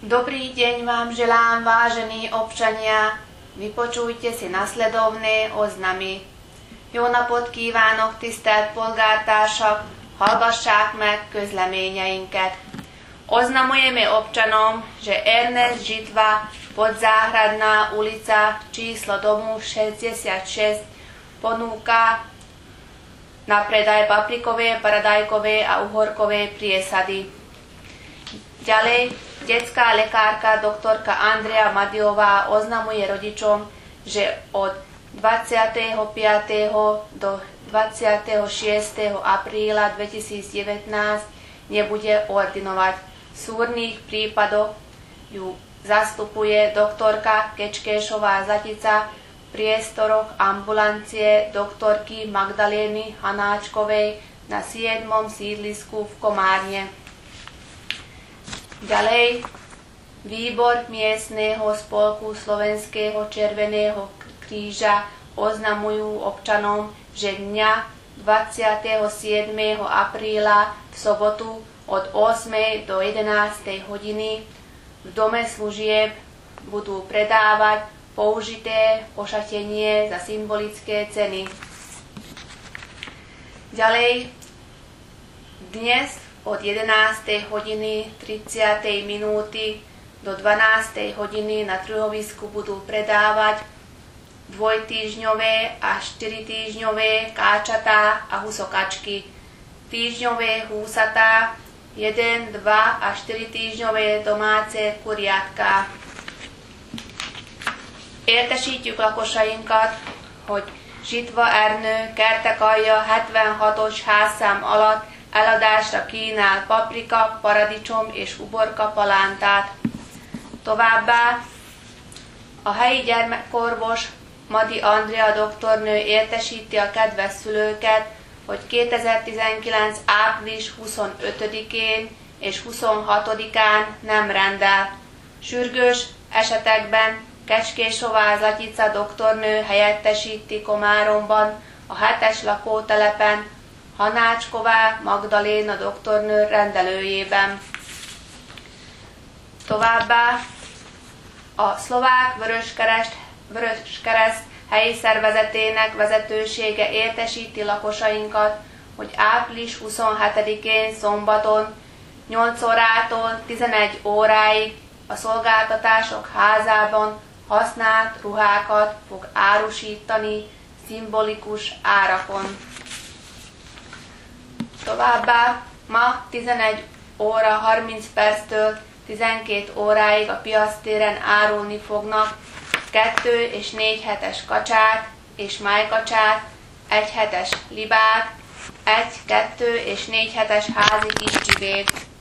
Dobrý deň vám želám, vážení občania. Vypočujte si nasledovné oznamy. Jó napot kívánok, tisztelt polgártársak! Hallgassák meg közleményeinket. Oznamujeme občanom, že Ernest Žitva, Podzáhradná ulica, číslo domu 66, ponúka na predaj paprikové, paradajkové a uhorkové priesady. Ďalej, detská lekárka doktorka Andrea Madiová oznamuje rodičom, že od 25. do 26. apríla 2019 nebude ordinovať. V súrnych prípadoch ju zastupuje doktorka Kečkéšová Zatica v priestoroch ambulancie doktorky Magdalény Hanáčkovej na 7. sídlisku v Komárne. Ďalej, výbor miestneho spolku Slovenského červeného kríža oznamujú občanom, že dňa 27. apríla v sobotu od 8. do 11. hodiny v dome služieb budú predávať použité ošatenie za symbolické ceny. Ďalej, dnes od 11. hodiny 30. minúty do 12. hodiny na trhovisku budú predávať dvojtýždňové a 4-týždňové káčatá a husokačky, týždňové húsatá, 1, 2 a 4-týždňové domáce kuriátka. Értesítjük lakosainkat, hogy Zsitva Ernő Kertekalja 76-os házszám alatt eladásra kínál paprika, paradicsom és uborka palántát. Továbbá a helyi gyermekorvos Madi Andrea doktornő értesíti a kedves szülőket, hogy 2019. április 25-én és 26-án nem rendel. Sürgős esetekben Kecskésová Zatica doktornő helyettesíti Komáromban a 7-es lakótelepen Hanácsková Magdaléna doktornő rendelőjében. Továbbá a Szlovák Vöröskereszt helyi szervezetének vezetősége értesíti lakosainkat, hogy április 27-én szombaton 8 órától 11 óráig a szolgáltatások házában használt ruhákat fog árusítani szimbolikus árakon. Továbbá ma 11 óra 30 perctől 12 óráig a piactéren árulni fognak 2 és 4 hetes kacsát és májkacsát, 1 hetes libát, 1, 2 és 4 hetes házi kis csibét.